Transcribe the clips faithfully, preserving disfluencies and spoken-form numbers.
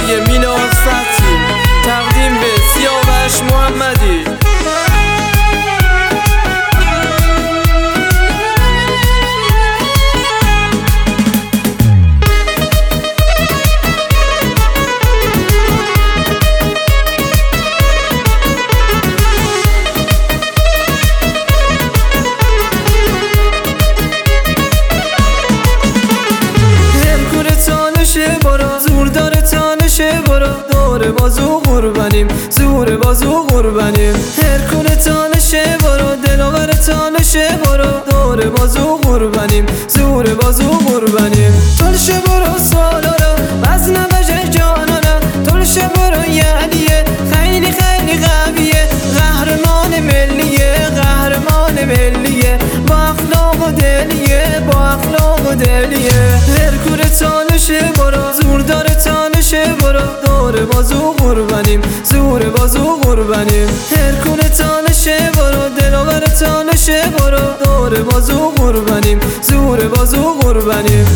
صدای میلاد فتحی، تقدیم به سیاوش محمدی. زور داره تانشه برو، دور بازو قربانیم، زور بازو قربانیم. هرکونه تانشه برو، دلاور تانشه برو، دور بازو قربانیم، زور بازو قربانیم. تلشه برو سالارا وزن بجه جانانا، تلشه برو یعنیه خیلی خیلی قویه، قهرمان ملیه قهرمان ملیه، با اخلاق و دلیه با اخلاق و دلیه. هرکونه تانشه برو، زور داره تانشه برو، دور بازو قربانیم، زور بازو قربانیم. هرکونه تانشه برو، دلاور تانشه برو، دور بازو قربانیم، زور بازو قربانیم.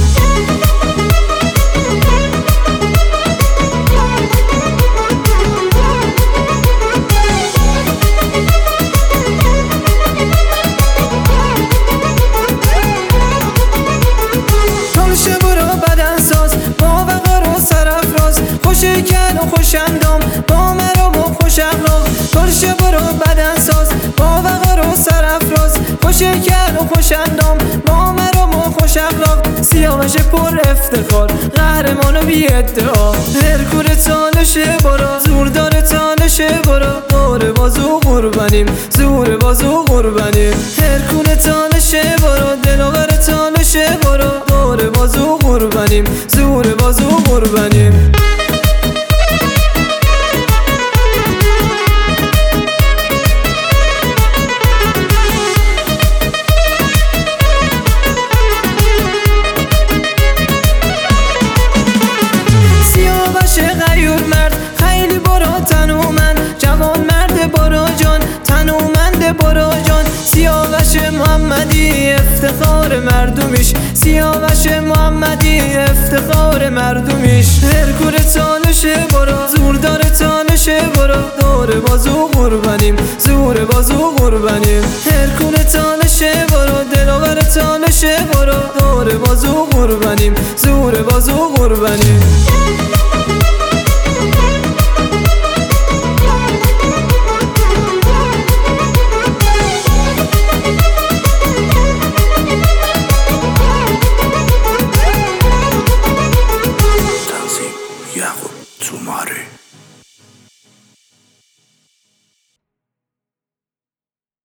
خوشکن و خوشندام با مرام و خوش اخلاق، ترشه برو بدن ساز با وقار و سرافراز. خوشکن و خوشندام با مرام و خوش اخلاق، سیاوش پر افتخار قهرمان و بی ادعا. هرکونه تانشه برو، زور داره تانشه برو، دور بازو قربانیم، زور بازو قربانیم. هرکونه تانشه برو، دلاور تانشه برو، دور بازو قربانیم، زور بازو قربانیم. غیور مرد خیلی برو تنومند، جوان مرد برو جان تنومند برو جان. سیاوش محمدی افتخار مردمیش، سیاوش محمدی افتخار مردمیش. هرکونه تانشه برو، زور داره تانشه برو، دور بازو قربانیم، زور بازو قربانیم. هرکونه تانشه برو، دلاور تانشه برو، دور بازو قربانیم، زور بازو قربانیم. Yaqub Tumari.